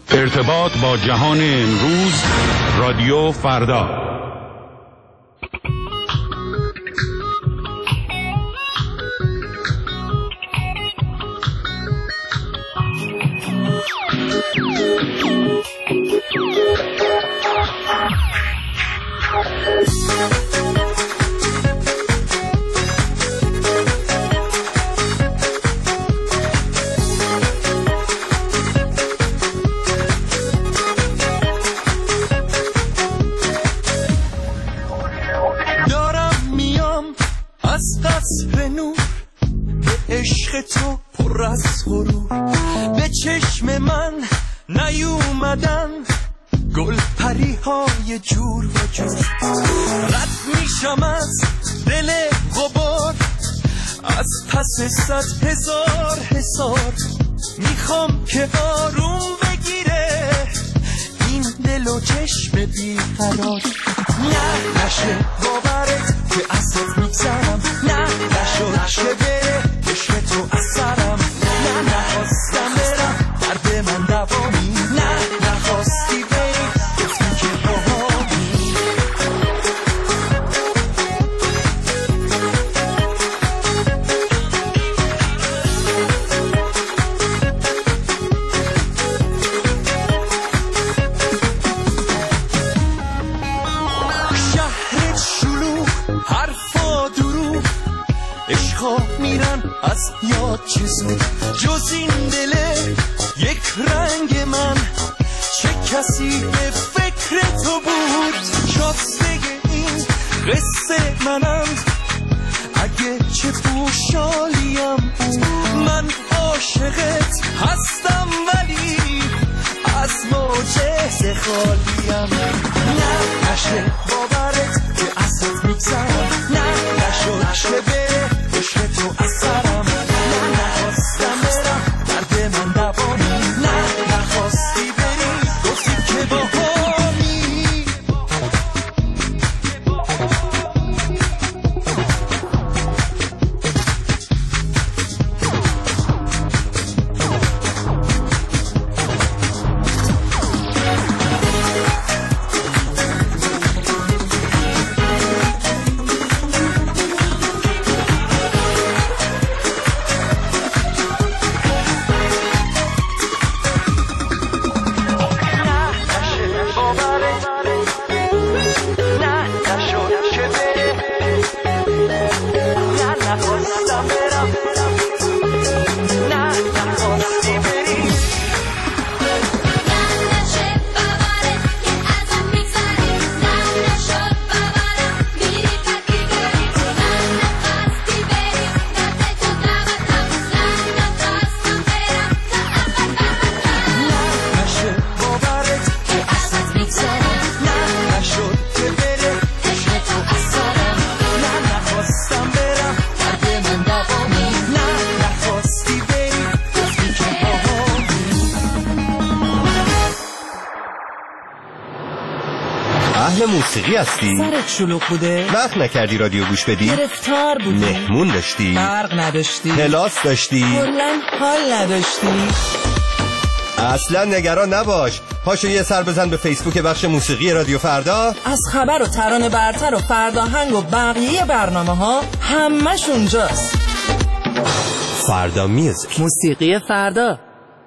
ارتباط با جهان امروز، رادیو فردا. تو پر از غرور به چشم من نیومدن گل پری های جور و جور. رد میشم از دل غبار از پس 100,000 حصار. میخوام که آروم بگیره این دل و چشم بیقرار. نه نشه باورت که ازت میگذرم، نه نشه بره عشق تو از سرم. نه نخواستم برم درد من دوامی، نه نخواستی بری گفتی که باهامی. شهر شلوغ حرفا دروغ عشقا میرن از یاد چه زود. جز این دله یک رنگ من چه کسی به فکر تو بود. شاستگ این قصه منم اگه چه پوشالیم بود. من عاشقت هستم ولی از معجزه خالیم. نه نشه باورت که ازت میگذرم، نه نشه بره عشق تو از سرم. نه نخواستم برم درد من دوامی، نه نخواستی بری گفتی که باهامی. موسیقی هستی؟ سرت شلوغ بوده؟ وقت نکردی رادیو گوش بدی؟ گرفتار بودی؟ مهمون داشتی؟ برق نداشتی؟ کلاس داشتی؟ کلاً حال نداشتی؟ اصلا نگران نباش، پاشو یه سر بزن به فیسبوک بخش موسیقی رادیو فردا. از خبر و ترانه برتر و فرداهنگ و بقیه برنامه ها همش اونجاست. فردا میوزیک، موسیقی فردا.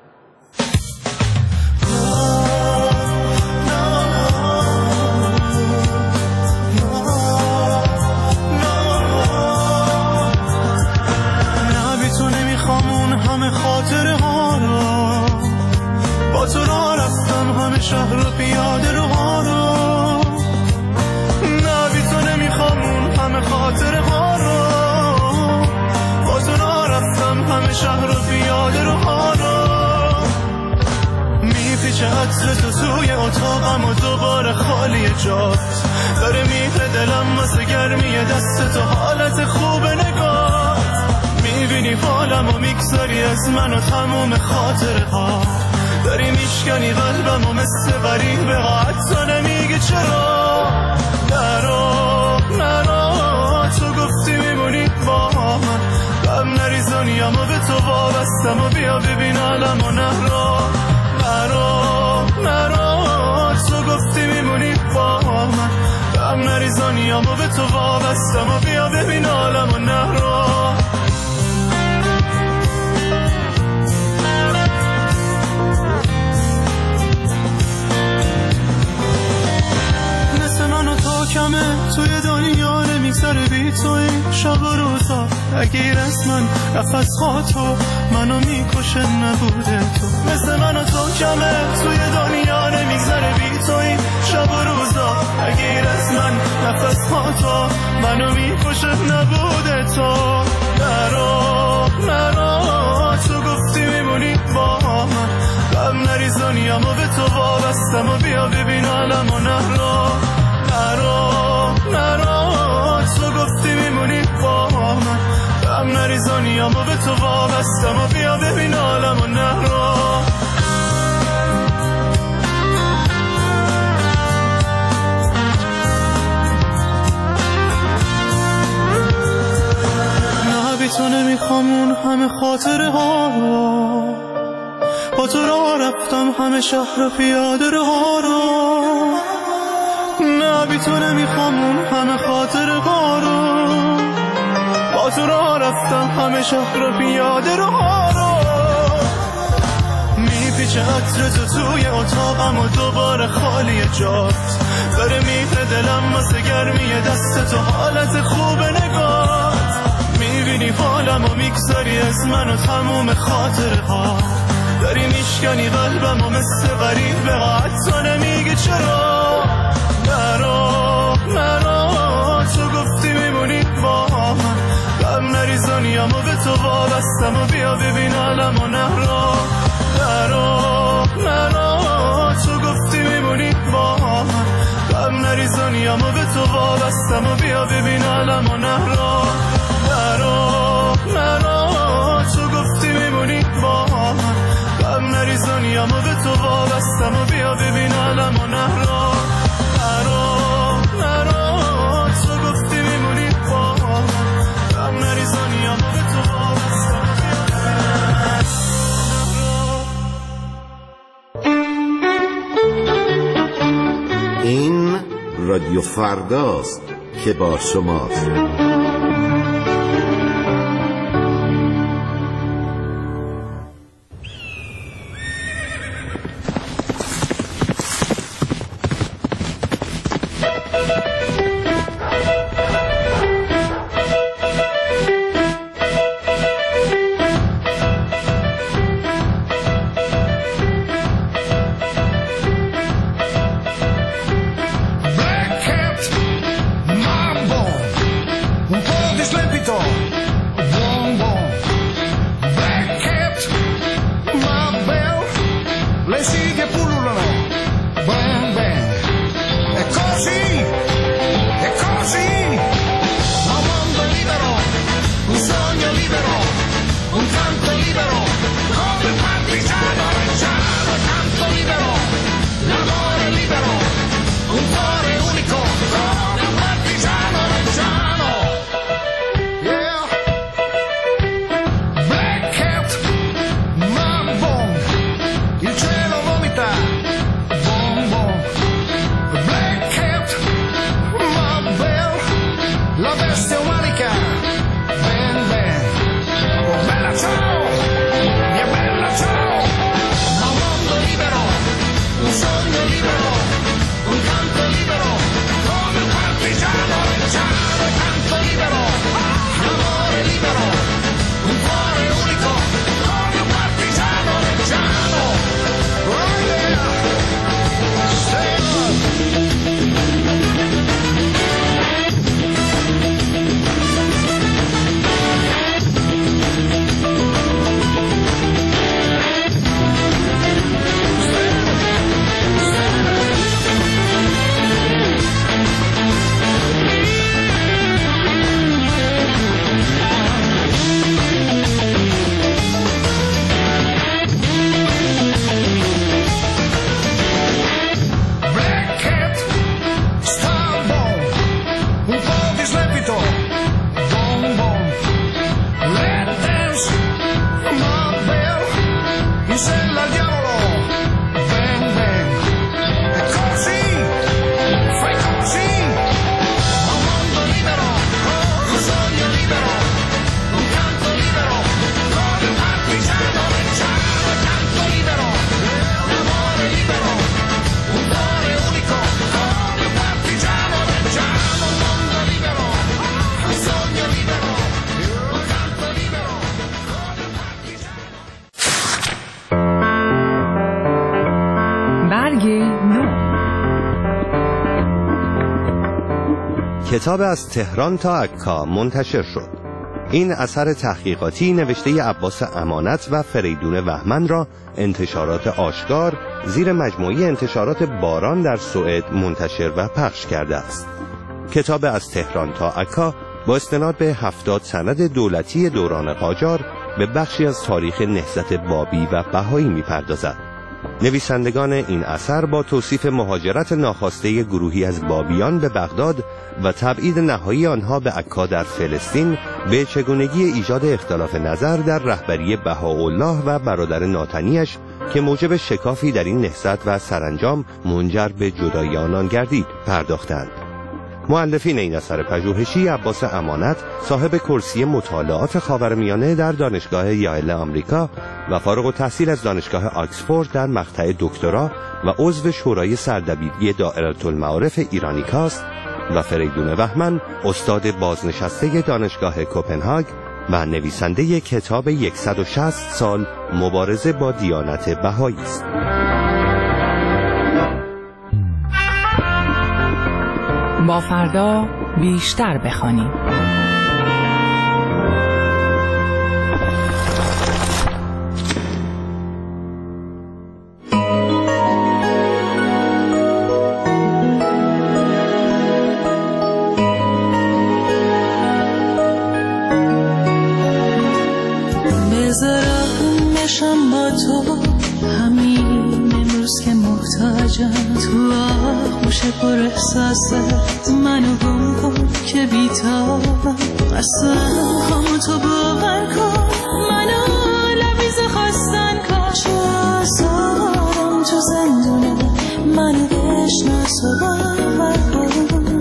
شهر و پیاده رو ها رو نبی تو نمیخوام اون همه خاطر ها رو. با تو رفتم همه شهر و پیاده رو ها رو. میپیچه عطر تو توی اتاقم و دوباره خالی جات. داره میره دلم واسه گرمی دست تو حالت خوب نگات. میبینی حالم و میگذاری از من و تموم خاطره ها. داری میشکنی قلبم و مثل غریبه ها حتی نمیگه چرا. نرو تو گفتی میمونی با من. غم نریزانیم و به تو وابستم و بیا ببین عالم و نهرو. اگه از من نفس ها تو منو میکشه نبوده تو. مثل من و تو کمه توی دنیا نمیگذره بی تو این شب و روزا. اگه از من نفس ها تو منو میکشه نبوده تو. نرو تو گفتی میمونی با من، غم نریز دنیامو به تو وابستم و بیا ببین عالمو. نرو تو گفتی میمونی با من، غم نریز دنیامو به تو وابستم و بیا ببین عالمو. نه بی تو نمیخوام اون همه خاطره ها رو، با تو راه رفتم همه شهر پیاده ها رو. نه بی تو نمیخوام اون همه خاطره ها رو، با تو راه رفتم همه شهر پیاده ها رو. میپیچه عطر تو توی اتاقم و دوباره خالی جات، داره میره دلم واسه گرمی دست تو حالت خوب نگات. میبینی حالم و میگذاری از من و تموم خاطره ها، داری میشکنی قلبم و مثل غریب به حتی نمیگی چرا. نرو تو گفتی میمونی با من، غم نریز دنیامو به تو وابستم و بیا ببین عالمو. نرو تو گفتی میمونی با من، غم نریز دنیامو به تو وابستم و بیا ببین عالمو. نرو تو گفتی میمونی با من، غم نریز دنیامو به تو وابستم و بیا ببین عالمو. نرو تو گفتی میمونی با من، غم نریز دنیامو به تو وابستم و بیا ببین. این رادیو فرداست که با شماست. Il cielo vomita کتاب از تهران تا عکا منتشر شد. این اثر تحقیقاتی نوشته عباس امانت و فریدون وهمن را انتشارات آشکار زیر مجموعه انتشارات باران در سوئد منتشر و پخش کرده است. کتاب از تهران تا عکا با استناد به 70 سند دولتی دوران قاجار به بخشی از تاریخ نهضت بابی و بهایی می‌پردازد. نویسندگان این اثر با توصیف مهاجرت ناخواسته گروهی از بابیان به بغداد و تبعید نهایی آنها به عکا در فلسطین به چگونگی ایجاد اختلاف نظر در رهبری بهاءالله و برادر ناتنیش که موجب شکافی در این نهضت و سرانجام منجر به جدایی آنان گردید پرداختند. مؤلفین این اثر پژوهشی عباس امانت صاحب کرسی مطالعات خاورمیانه در دانشگاه یایل آمریکا و فارغ التحصیل از دانشگاه آکسفورد در مقطع دکترا و عضو شورای سردبیری دائره المعارف ایرانیکاست و فریدون وهمن استاد بازنشسته دانشگاه کوپنهاگ و نویسنده کتاب 160 سال مبارزه با دیانت بهایی است. با فردا بیشتر بخوانیم. بذارم نشم با تو همین امروز که محتاجم تو آغوش پر احساست منو گم کن که بیتابم اصلا همو تو باور کن منو لبیز خواستن کن چو آزارم تو زندونه منو بشناس و باور کن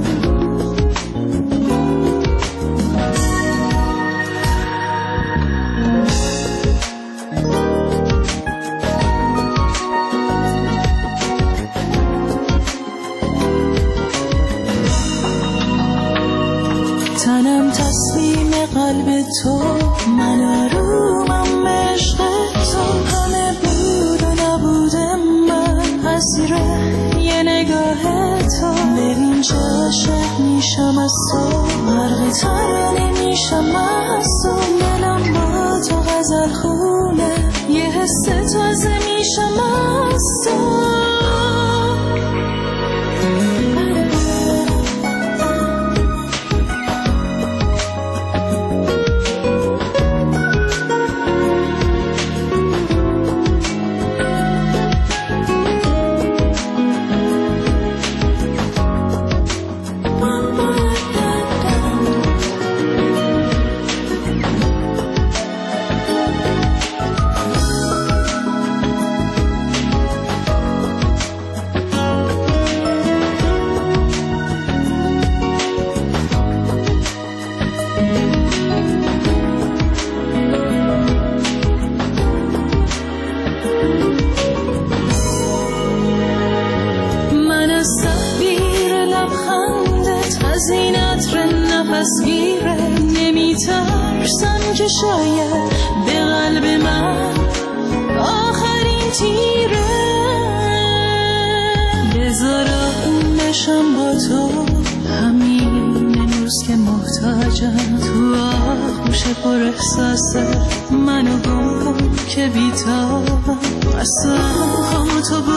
تنم تسلیم قلب تو من آرومم عشق تو همه بود و نبود من اسیر یه نگاه تو ببین چه عاشق میشم از تو غرق ترانه میشم از تو دلم با تو غزل خونه یه حس تازه میشم از تو شاید به قلب من آخرین تیره بذارم نشم با تو همین امروز که محتاجم تو آغوش پر احساست منو گم کن که بیتابم اصلا همو تو